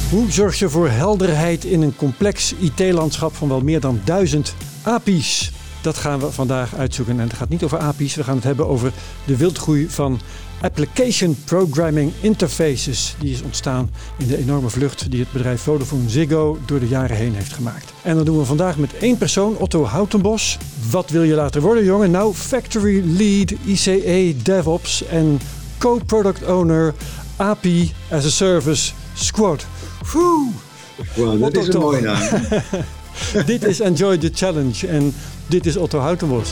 Hoe zorg je voor helderheid in een complex IT-landschap van wel meer dan 1000 API's? Dat gaan we vandaag uitzoeken. En het gaat niet over API's, we gaan het hebben over de wildgroei van Application Programming Interfaces. Die is ontstaan in de enorme vlucht die het bedrijf VodafoneZiggo door de jaren heen heeft gemaakt. En dat doen we vandaag met één persoon, Otto Houtenbos. Wat wil je later worden, jongen? Nou, Factory Lead, ICE, DevOps en Co-Product Owner, API as a Service Squad. Wow, dat is een mooie naam. Dit is Enjoy the Challenge en dit is Otto Houtenbos.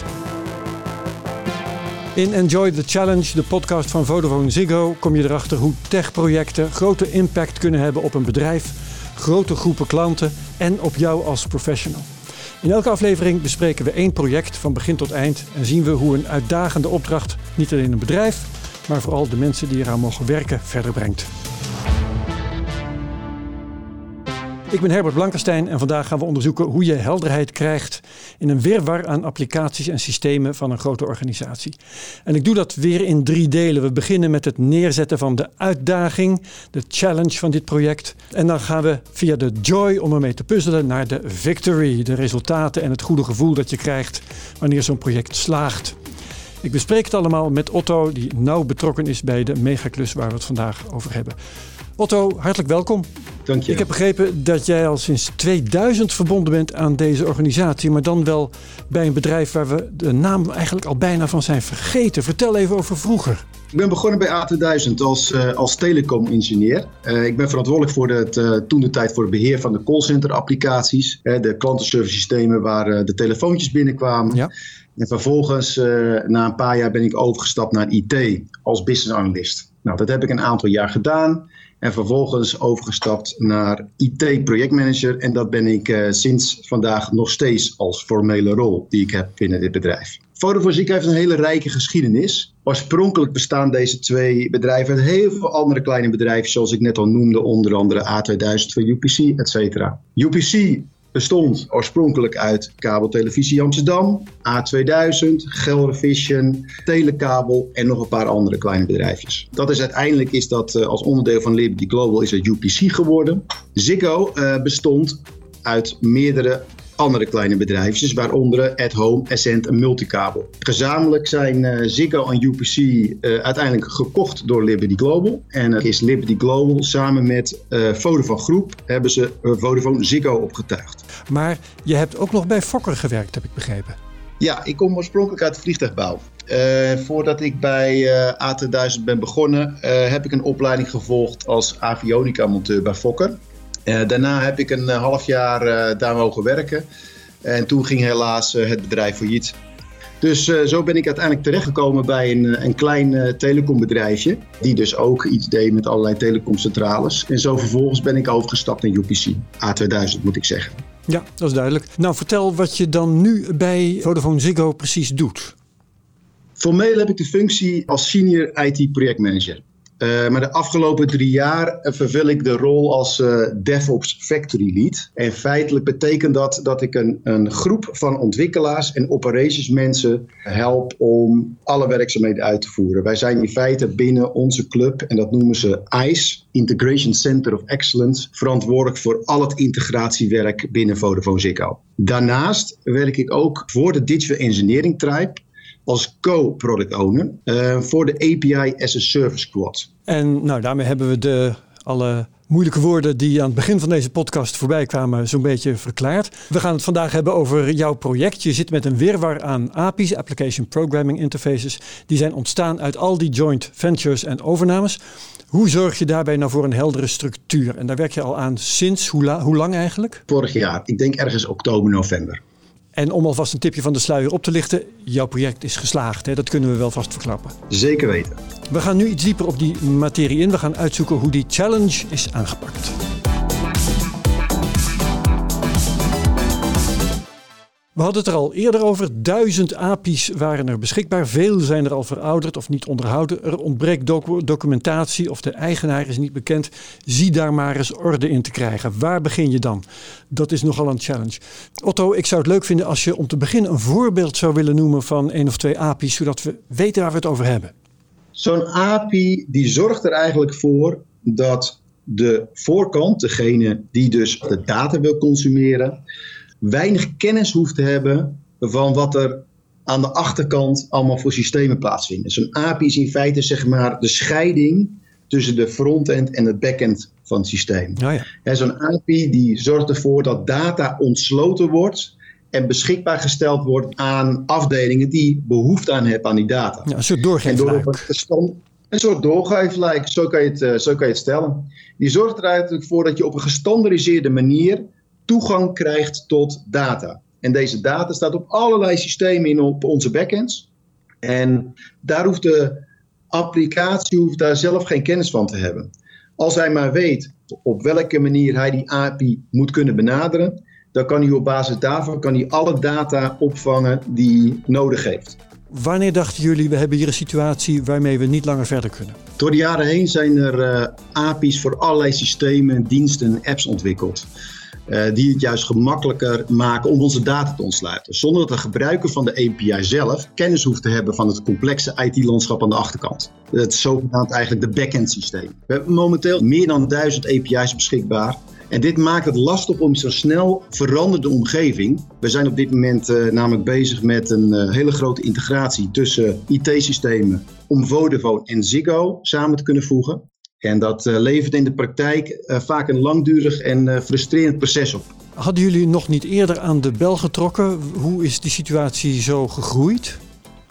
In Enjoy the Challenge, de podcast van VodafoneZiggo, kom je erachter hoe techprojecten grote impact kunnen hebben op een bedrijf, grote groepen klanten en op jou als professional. In elke aflevering bespreken we één project van begin tot eind en zien we hoe een uitdagende opdracht niet alleen een bedrijf, maar vooral de mensen die eraan mogen werken verder brengt. Ik ben Herbert Blankenstein en vandaag gaan we onderzoeken hoe je helderheid krijgt in een wirwar aan applicaties en systemen van een grote organisatie. En ik doe dat weer in 3 delen. We beginnen met het neerzetten van de uitdaging, de challenge van dit project. En dan gaan we via de joy om ermee te puzzelen naar de victory, de resultaten en het goede gevoel dat je krijgt wanneer zo'n project slaagt. Ik bespreek het allemaal met Otto, die nauw betrokken is bij de megaklus waar we het vandaag over hebben. Otto, hartelijk welkom. Dank je. Ik heb begrepen dat jij al sinds 2000 verbonden bent aan deze organisatie, maar dan wel bij een bedrijf waar we de naam eigenlijk al bijna van zijn vergeten. Vertel even over vroeger. Ik ben begonnen bij A2000 als telecom-ingenieur. Ik ben verantwoordelijk voor toentertijd voor het beheer van de callcenter-applicaties. De klantenservice systemen waar de telefoontjes binnenkwamen. Ja. En vervolgens, na een paar jaar, ben ik overgestapt naar IT als business analyst. Nou, dat heb ik een aantal jaar gedaan. En vervolgens overgestapt naar IT-projectmanager. En dat ben ik sinds vandaag nog steeds als formele rol die ik heb binnen dit bedrijf. VodafoneZiggo heeft een hele rijke geschiedenis. Oorspronkelijk bestaan deze 2 bedrijven uit heel veel andere kleine bedrijven, zoals ik net al noemde, onder andere A2000 van UPC, et cetera. UPC bestond oorspronkelijk uit Kabeltelevisie Amsterdam, A2000, Gelrevision, Telekabel en nog een paar andere kleine bedrijfjes. Uiteindelijk is dat als onderdeel van Liberty Global is het UPC geworden. Ziggo bestond uit meerdere andere kleine bedrijfjes, waaronder At-Home, Essent en Multicabel. Gezamenlijk zijn Ziggo en UPC uiteindelijk gekocht door Liberty Global. En het is Liberty Global samen met Vodafone Groep hebben ze VodafoneZiggo opgetuigd. Maar je hebt ook nog bij Fokker gewerkt, heb ik begrepen. Ja, ik kom oorspronkelijk uit de vliegtuigbouw. Voordat ik bij A2000 ben begonnen, heb ik een opleiding gevolgd als avionica-monteur bij Fokker. Daarna heb ik een half jaar daar mogen werken. En toen ging helaas het bedrijf failliet. Dus zo ben ik uiteindelijk terechtgekomen bij een klein telecombedrijfje. Die dus ook iets deed met allerlei telecomcentrales. En zo vervolgens ben ik overgestapt naar UPC. A2000 moet ik zeggen. Ja, dat is duidelijk. Nou, vertel wat je dan nu bij VodafoneZiggo precies doet. Formeel heb ik de functie als senior IT projectmanager. Maar de afgelopen 3 jaar vervul ik de rol als DevOps Factory Lead. En feitelijk betekent dat ik een groep van ontwikkelaars en operations mensen help om alle werkzaamheden uit te voeren. Wij zijn in feite binnen onze club, en dat noemen ze ICE, Integration Center of Excellence, verantwoordelijk voor al het integratiewerk binnen VodafoneZiggo. Daarnaast werk ik ook voor de Digital Engineering Tribe als co-product owner voor de API as a Service Squad. En nou, daarmee hebben we alle moeilijke woorden die aan het begin van deze podcast voorbij kwamen zo'n beetje verklaard. We gaan het vandaag hebben over jouw project. Je zit met een wirwar aan API's, Application Programming Interfaces. Die zijn ontstaan uit al die joint ventures en overnames. Hoe zorg je daarbij nou voor een heldere structuur? En daar werk je al aan sinds hoe lang eigenlijk? Vorig jaar, ik denk ergens oktober, november. En om alvast een tipje van de sluier op te lichten, jouw project is geslaagd. Hè? Dat kunnen we wel vast verklappen. Zeker weten. We gaan nu iets dieper op die materie in. We gaan uitzoeken hoe die challenge is aangepakt. We hadden het er al eerder over. 1000 API's waren er beschikbaar. Veel zijn er al verouderd of niet onderhouden. Er ontbreekt documentatie of de eigenaar is niet bekend. Zie daar maar eens orde in te krijgen. Waar begin je dan? Dat is nogal een challenge. Otto, ik zou het leuk vinden als je om te beginnen een voorbeeld zou willen noemen van 1 of 2 API's, zodat we weten waar we het over hebben. Zo'n API die zorgt er eigenlijk voor dat de voorkant, degene die dus de data wil consumeren, weinig kennis hoeft te hebben van wat er aan de achterkant allemaal voor systemen plaatsvinden. Zo'n API is in feite zeg maar de scheiding tussen de frontend en het backend van het systeem. Oh ja. Zo'n API die zorgt ervoor dat data ontsloten wordt en beschikbaar gesteld wordt aan afdelingen die behoefte aan hebben aan die data. Ja, een soort doorgeefluik. Een soort doorgeefluik, zo kan je het stellen. Die zorgt er eigenlijk voor dat je op een gestandaardiseerde manier toegang krijgt tot data. En deze data staat op allerlei systemen in op onze backends. En daar hoeft de applicatie daar zelf geen kennis van te hebben. Als hij maar weet op welke manier hij die API moet kunnen benaderen, dan kan hij op basis daarvan alle data opvangen die hij nodig heeft. Wanneer dachten jullie, we hebben hier een situatie waarmee we niet langer verder kunnen? Door de jaren heen zijn er API's voor allerlei systemen, diensten en apps ontwikkeld. Die het juist gemakkelijker maken om onze data te ontsluiten. Zonder dat de gebruiker van de API zelf kennis hoeft te hebben van het complexe IT-landschap aan de achterkant. Het is zogenaamd eigenlijk de backend systeem. We hebben momenteel meer dan 1000 API's beschikbaar. En dit maakt het lastig om zo'n snel veranderde omgeving. We zijn op dit moment namelijk bezig met een hele grote integratie tussen IT-systemen om Vodafone en Ziggo samen te kunnen voegen. En dat levert in de praktijk vaak een langdurig en frustrerend proces op. Hadden jullie nog niet eerder aan de bel getrokken? Hoe is die situatie zo gegroeid?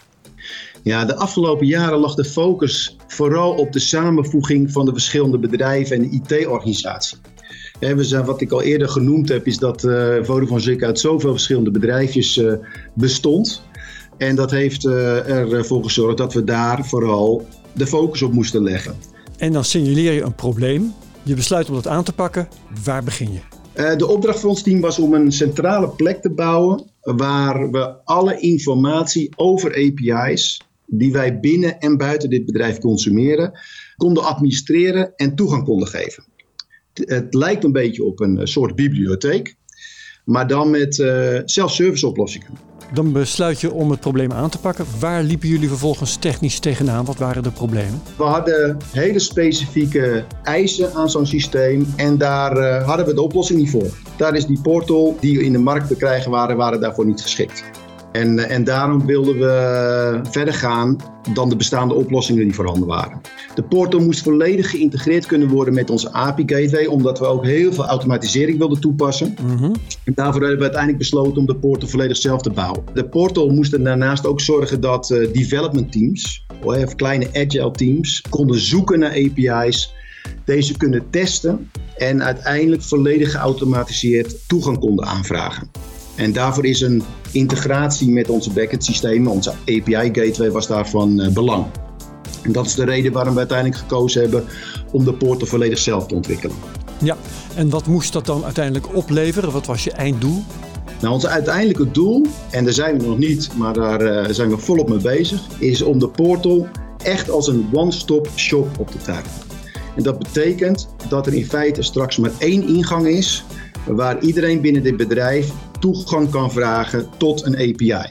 Ja, de afgelopen jaren lag de focus vooral op de samenvoeging van de verschillende bedrijven en de IT-organisatie. Wat ik al eerder genoemd heb, is dat Vodafone Ziggo uit zoveel verschillende bedrijfjes bestond. En dat heeft ervoor gezorgd dat we daar vooral de focus op moesten leggen. En dan signaleer je een probleem. Je besluit om dat aan te pakken. Waar begin je? De opdracht van ons team was om een centrale plek te bouwen waar we alle informatie over API's die wij binnen en buiten dit bedrijf consumeren, konden administreren en toegang konden geven. Het lijkt een beetje op een soort bibliotheek, maar dan met self-service oplossingen. Dan besluit je om het probleem aan te pakken. Waar liepen jullie vervolgens technisch tegenaan? Wat waren de problemen? We hadden hele specifieke eisen aan zo'n systeem en daar hadden we de oplossing niet voor. Daar is die portal die in de markt te krijgen waren daarvoor niet geschikt. En daarom wilden we verder gaan dan de bestaande oplossingen die voorhanden waren. De portal moest volledig geïntegreerd kunnen worden met onze API Gateway, omdat we ook heel veel automatisering wilden toepassen. Mm-hmm. En daarvoor hebben we uiteindelijk besloten om de portal volledig zelf te bouwen. De portal moest er daarnaast ook zorgen dat development teams, of kleine agile teams, konden zoeken naar API's, deze kunnen testen en uiteindelijk volledig geautomatiseerd toegang konden aanvragen. En daarvoor is een integratie met onze backend systemen, onze API Gateway, was daarvan belang. En dat is de reden waarom we uiteindelijk gekozen hebben om de portal volledig zelf te ontwikkelen. Ja, en wat moest dat dan uiteindelijk opleveren? Wat was je einddoel? Nou, ons uiteindelijke doel, en daar zijn we nog niet, maar daar zijn we volop mee bezig, is om de portal echt als een one-stop shop op te tuigen. En dat betekent dat er in feite straks maar één ingang is waar iedereen binnen dit bedrijf toegang kan vragen tot een API.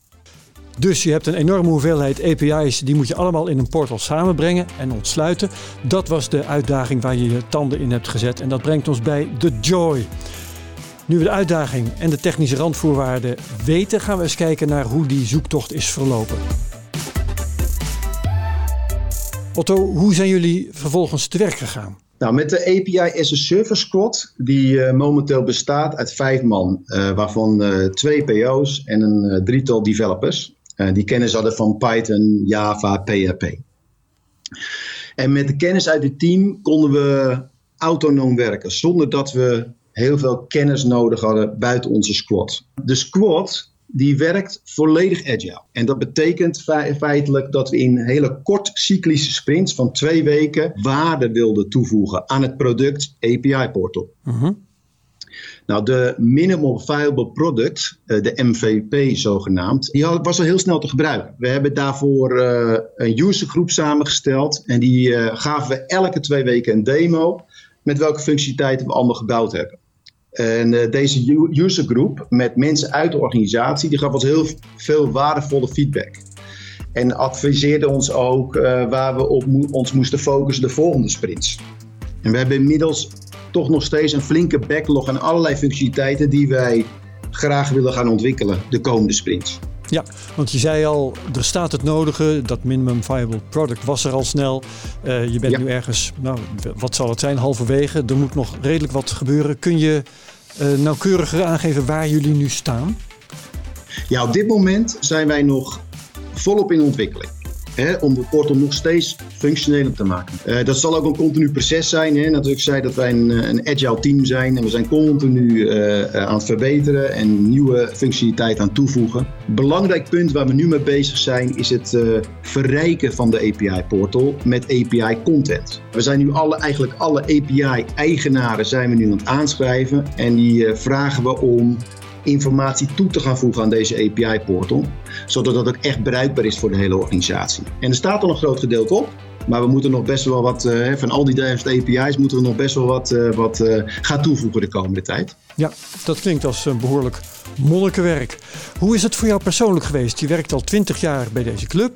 Dus je hebt een enorme hoeveelheid API's, die moet je allemaal in een portal samenbrengen en ontsluiten. Dat was de uitdaging waar je je tanden in hebt gezet en dat brengt ons bij de Joy. Nu we de uitdaging en de technische randvoorwaarden weten, gaan we eens kijken naar hoe die zoektocht is verlopen. Otto, hoe zijn jullie vervolgens te werk gegaan? Nou, met de API as a Service squad, die momenteel bestaat uit 5 man, waarvan 2 PO's en een 3-tal developers. Die kennis hadden van Python, Java, PHP. En met de kennis uit het team konden we autonoom werken, zonder dat we heel veel kennis nodig hadden buiten onze squad. De squad die werkt volledig agile. En dat betekent feitelijk dat we in hele kort cyclische sprints van 2 weken waarde wilden toevoegen aan het product API Portal. Uh-huh. Nou, de Minimum Viable Product, de MVP zogenaamd, die was al heel snel te gebruiken. We hebben daarvoor een usergroep samengesteld en die gaven we elke 2 weken een demo met welke functionaliteiten we allemaal gebouwd hebben. En deze usergroep met mensen uit de organisatie, die gaf ons heel veel waardevolle feedback. En adviseerde ons ook waar we op ons moesten focussen de volgende sprints. En we hebben inmiddels toch nog steeds een flinke backlog aan allerlei functionaliteiten die wij graag willen gaan ontwikkelen de komende sprints. Ja, want je zei al, er staat het nodige. Dat minimum viable product was er al snel. Je bent nu ergens, wat zal het zijn, halverwege. Er moet nog redelijk wat gebeuren. Kun je nauwkeuriger aangeven waar jullie nu staan? Ja, op dit moment zijn wij nog volop in ontwikkeling. Om de portal nog steeds functioneler te maken. Dat zal ook een continu proces zijn. Natuurlijk zei dat wij een agile team zijn en we zijn continu aan het verbeteren en nieuwe functionaliteit aan toevoegen. Belangrijk punt waar we nu mee bezig zijn is het verrijken van de API portal met API content. We zijn nu eigenlijk alle API eigenaren zijn we nu aan het aanschrijven en die vragen we om informatie toe te gaan voegen aan deze API-portal, zodat dat ook echt bruikbaar is voor de hele organisatie. En er staat al een groot gedeelte op, maar we moeten nog best wel wat, van al die 1000 API's moeten we nog best wel wat gaan toevoegen de komende tijd. Ja, dat klinkt als behoorlijk monnikenwerk. Hoe is het voor jou persoonlijk geweest? Je werkt al 20 jaar bij deze club.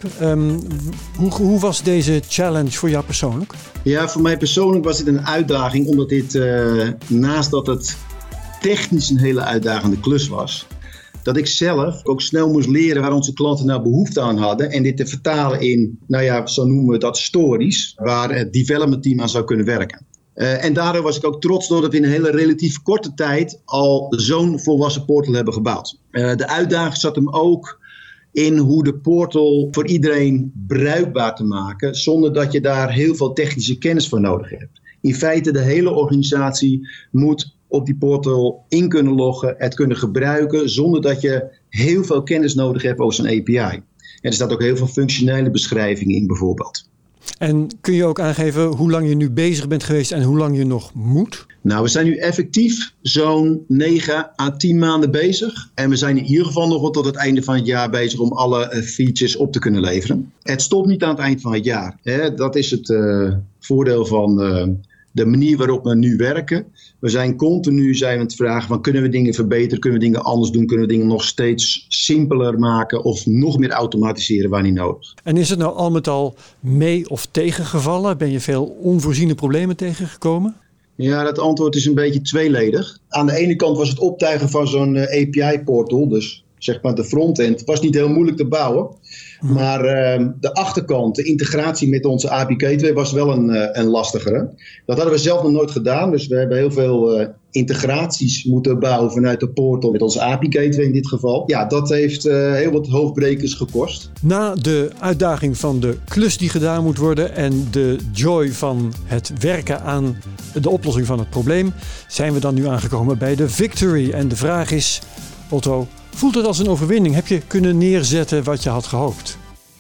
Hoe was deze challenge voor jou persoonlijk? Ja, voor mij persoonlijk was dit een uitdaging, omdat dit naast dat het technisch een hele uitdagende klus was, dat ik zelf ook snel moest leren waar onze klanten nou behoefte aan hadden en dit te vertalen in, zo noemen we dat, stories, waar het development team aan zou kunnen werken. En daardoor was ik ook trots doordat we in een hele relatief korte tijd al zo'n volwassen portal hebben gebouwd. De uitdaging zat hem ook in hoe de portal voor iedereen bruikbaar te maken, zonder dat je daar heel veel technische kennis voor nodig hebt. In feite, de hele organisatie moet op die portal in kunnen loggen, het kunnen gebruiken, zonder dat je heel veel kennis nodig hebt over zo'n API. En er staat ook heel veel functionele beschrijvingen in bijvoorbeeld. En kun je ook aangeven hoe lang je nu bezig bent geweest en hoe lang je nog moet? Nou, we zijn nu effectief zo'n 9 à 10 maanden bezig. En we zijn in ieder geval nog wel tot het einde van het jaar bezig om alle features op te kunnen leveren. Het stopt niet aan het eind van het jaar. Dat is het voordeel van de manier waarop we nu werken. We zijn continu aan het vragen van, kunnen we dingen verbeteren, kunnen we dingen anders doen, kunnen we dingen nog steeds simpeler maken of nog meer automatiseren waar niet nodig. En is het nou al met al mee of tegengevallen? Ben je veel onvoorziene problemen tegengekomen? Ja, dat antwoord is een beetje tweeledig. Aan de ene kant was het optuigen van zo'n API-portal, dus zeg maar de frontend, was niet heel moeilijk te bouwen. Maar de achterkant, de integratie met onze API Gateway was wel een lastigere. Dat hadden we zelf nog nooit gedaan. Dus we hebben heel veel integraties moeten bouwen vanuit de portal met onze API Gateway in dit geval. Ja, dat heeft heel wat hoofdbrekers gekost. Na de uitdaging van de klus die gedaan moet worden en de joy van het werken aan de oplossing van het probleem, zijn we dan nu aangekomen bij de victory. En de vraag is, Otto, voelt het als een overwinning? Heb je kunnen neerzetten wat je had gehoopt?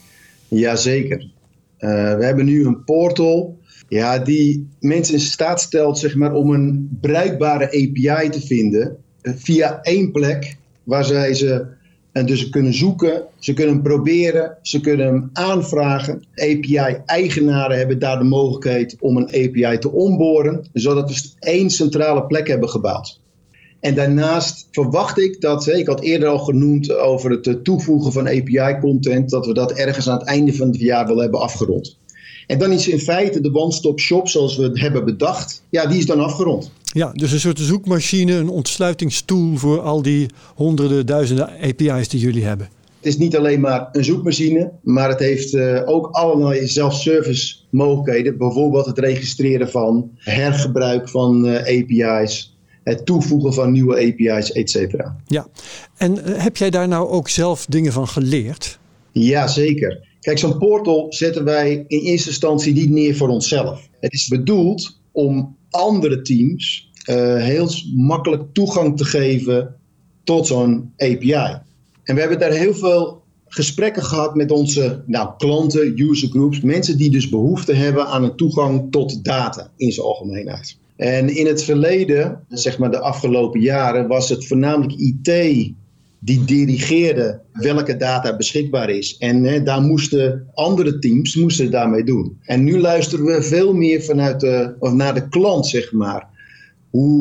Jazeker. We hebben nu een portal die mensen in staat stelt zeg maar, om een bruikbare API te vinden via één plek waar zij ze dus kunnen zoeken, ze kunnen hem proberen, ze kunnen hem aanvragen. API-eigenaren hebben daar de mogelijkheid om een API te onboarden, zodat we één centrale plek hebben gebouwd. En daarnaast verwacht ik dat, ik had eerder al genoemd over het toevoegen van API-content, dat we dat ergens aan het einde van het jaar wel hebben afgerond. En dan is in feite de one-stop shop zoals we het hebben bedacht, die is dan afgerond. Ja, dus een soort zoekmachine, een ontsluitingstool voor al die honderden, duizenden API's die jullie hebben. Het is niet alleen maar een zoekmachine, maar het heeft ook allerlei self-service mogelijkheden. Bijvoorbeeld het registreren van hergebruik van API's. Het toevoegen van nieuwe API's, et cetera. Ja, en heb jij daar nou ook zelf dingen van geleerd? Ja, zeker. Kijk, zo'n portal zetten wij in eerste instantie niet neer voor onszelf. Het is bedoeld om andere teams heel makkelijk toegang te geven tot zo'n API. En we hebben daar heel veel gesprekken gehad met onze klanten, user groups, mensen die dus behoefte hebben aan een toegang tot data in zijn algemeenheid. En in het verleden, zeg maar de afgelopen jaren, was het voornamelijk IT die dirigeerde welke data beschikbaar is. En daar moesten andere teams daarmee doen. En nu luisteren we veel meer naar de klant, zeg maar. Hoe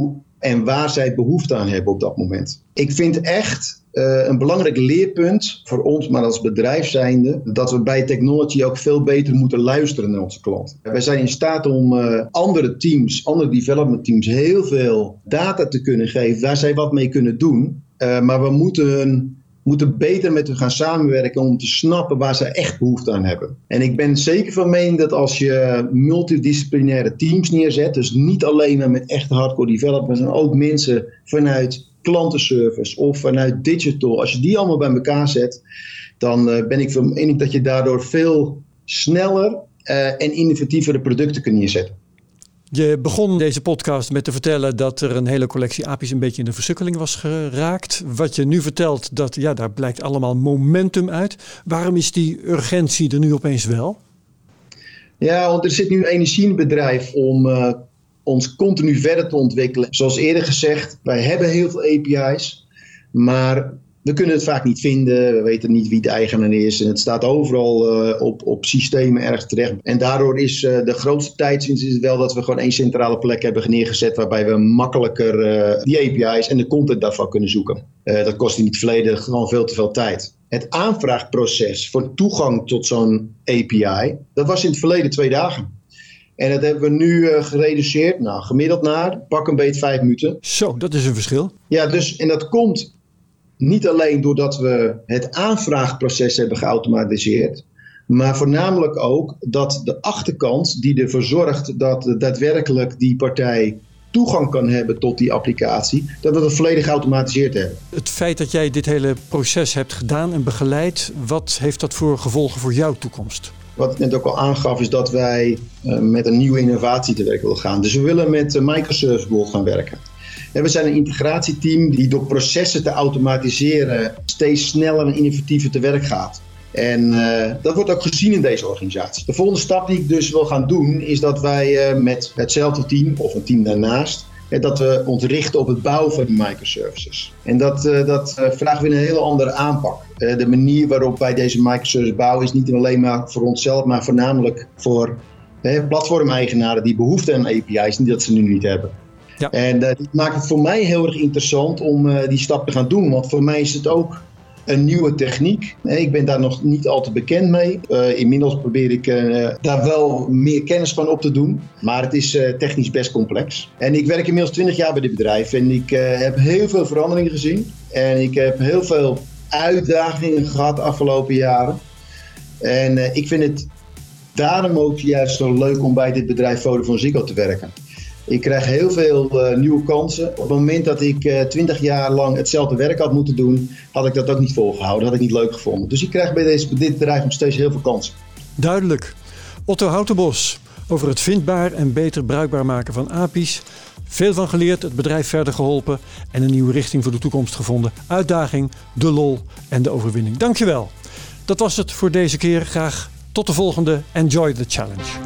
en waar zij behoefte aan hebben op dat moment. Ik vind echt een belangrijk leerpunt voor ons, maar als bedrijf zijnde, dat we bij technology ook veel beter moeten luisteren naar onze klant. Wij zijn in staat om andere teams, andere development teams, heel veel data te kunnen geven waar zij wat mee kunnen doen. Maar we moeten beter met hen gaan samenwerken om te snappen waar ze echt behoefte aan hebben. En ik ben zeker van mening dat als je multidisciplinaire teams neerzet, dus niet alleen maar met echte hardcore developers, maar ook mensen vanuit klantenservice of vanuit digital, als je die allemaal bij elkaar zet, dan ben ik van mening dat je daardoor veel sneller en innovatievere producten kunt neerzetten. Je begon deze podcast met te vertellen dat er een hele collectie API's een beetje in de versukkeling was geraakt. Wat je nu vertelt, daar blijkt allemaal momentum uit. Waarom is die urgentie er nu opeens wel? Ja, want er zit nu energie in het bedrijf om ons continu verder te ontwikkelen. Zoals eerder gezegd, wij hebben heel veel API's, maar we kunnen het vaak niet vinden. We weten niet wie de eigenaar is. En het staat overal op systemen ergens terecht. En daardoor is de grootste tijdswinst is wel dat we gewoon één centrale plek hebben neergezet, waarbij we makkelijker die API's en de content daarvan kunnen zoeken. Dat kost in het verleden gewoon veel te veel tijd. Het aanvraagproces voor toegang tot zo'n API, dat was in het verleden 2 dagen. En dat hebben we nu gereduceerd, gemiddeld naar pak een beetje 5 minuten. Zo, dat is een verschil. Ja, en dat komt niet alleen doordat we het aanvraagproces hebben geautomatiseerd, maar voornamelijk ook dat de achterkant die ervoor zorgt dat daadwerkelijk die partij toegang kan hebben tot die applicatie, dat we dat volledig geautomatiseerd hebben. Het feit dat jij dit hele proces hebt gedaan en begeleid, wat heeft dat voor gevolgen voor jouw toekomst? Wat ik net ook al aangaf is dat wij met een nieuwe innovatie te werk willen gaan. Dus we willen met microservice bijvoorbeeld gaan werken. En we zijn een integratieteam die door processen te automatiseren steeds sneller en innovatiever te werk gaat. En dat wordt ook gezien in deze organisatie. De volgende stap die ik dus wil gaan doen is dat wij met hetzelfde team of een team daarnaast, dat we ons richten op het bouwen van die microservices. En dat vragen we een hele andere aanpak. De manier waarop wij deze microservices bouwen is niet alleen maar voor onszelf, maar voornamelijk voor platformeigenaren die behoefte aan API's, niet dat ze nu niet hebben. Ja. En dat maakt het voor mij heel erg interessant om die stap te gaan doen. Want voor mij is het ook een nieuwe techniek. Ik ben daar nog niet al te bekend mee. Inmiddels probeer ik daar wel meer kennis van op te doen. Maar het is technisch best complex. En ik werk inmiddels 20 jaar bij dit bedrijf. En ik heb heel veel veranderingen gezien. En ik heb heel veel uitdagingen gehad de afgelopen jaren. En ik vind het daarom ook juist zo leuk om bij dit bedrijf VodafoneZiggo te werken. Ik krijg heel veel nieuwe kansen. Op het moment dat ik 20 jaar lang hetzelfde werk had moeten doen, had ik dat ook niet volgehouden. Had ik niet leuk gevonden. Dus ik krijg bij dit bedrijf nog steeds heel veel kansen. Duidelijk. Otto Houtenbos over het vindbaar en beter bruikbaar maken van API's. Veel van geleerd, het bedrijf verder geholpen en een nieuwe richting voor de toekomst gevonden. Uitdaging, de lol en de overwinning. Dankjewel. Dat was het voor deze keer. Graag tot de volgende. Enjoy the challenge.